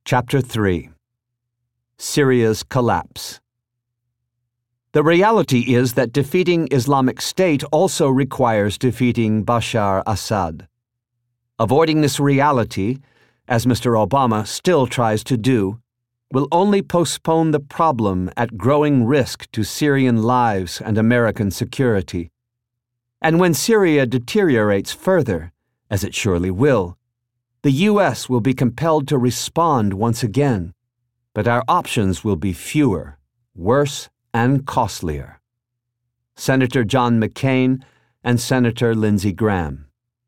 Chapter 3 Syria's Collapse. The reality is that defeating Islamic State also requires defeating Bashar Assad. Avoiding this reality, as Mr. Obama still tries to do, will only postpone the problem at growing risk to Syrian lives and American security. And when Syria deteriorates further, as it surely will, the U.S. will be compelled to respond once again, but our options will be fewer, worse, and costlier. Senator John McCain and Senator Lindsey Graham.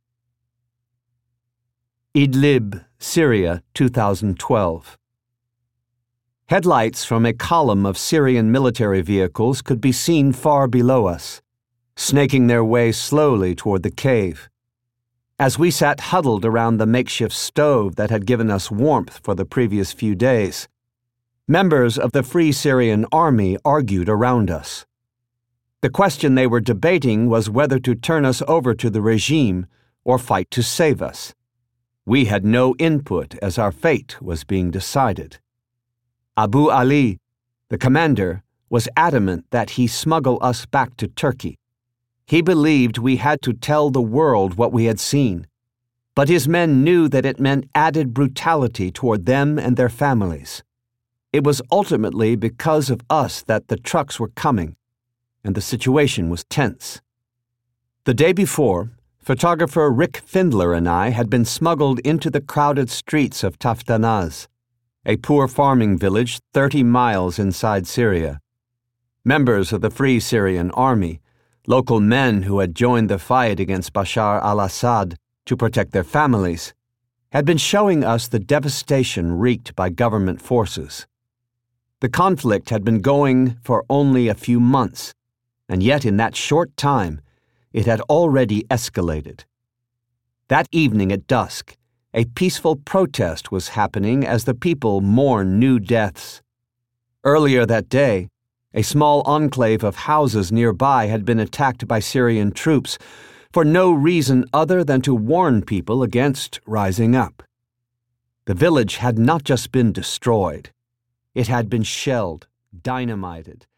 Idlib, Syria, 2012. Headlights from a column of Syrian military vehicles could be seen far below us, snaking their way slowly toward the cave. As we sat huddled around the makeshift stove that had given us warmth for the previous few days, members of the Free Syrian Army argued around us. The question they were debating was whether to turn us over to the regime or fight to save us. We had no input as our fate was being decided. Abu Ali, the commander, was adamant that he smuggle us back to Turkey. He believed we had to tell the world what we had seen, but his men knew that it meant added brutality toward them and their families. It was ultimately because of us that the trucks were coming, and the situation was tense. The day before, photographer Rick Findler and I had been smuggled into the crowded streets of Taftanaz, a poor farming village 30 miles inside Syria. Members of the Free Syrian Army, local men who had joined the fight against Bashar al-Assad to protect their families, had been showing us the devastation wreaked by government forces. The conflict had been going for only a few months, and yet in that short time, it had already escalated. That evening at dusk, a peaceful protest was happening as the people mourned new deaths. Earlier that day, a small enclave of houses nearby had been attacked by Syrian troops for no reason other than to warn people against rising up. The village had not just been destroyed. It had been shelled, dynamited,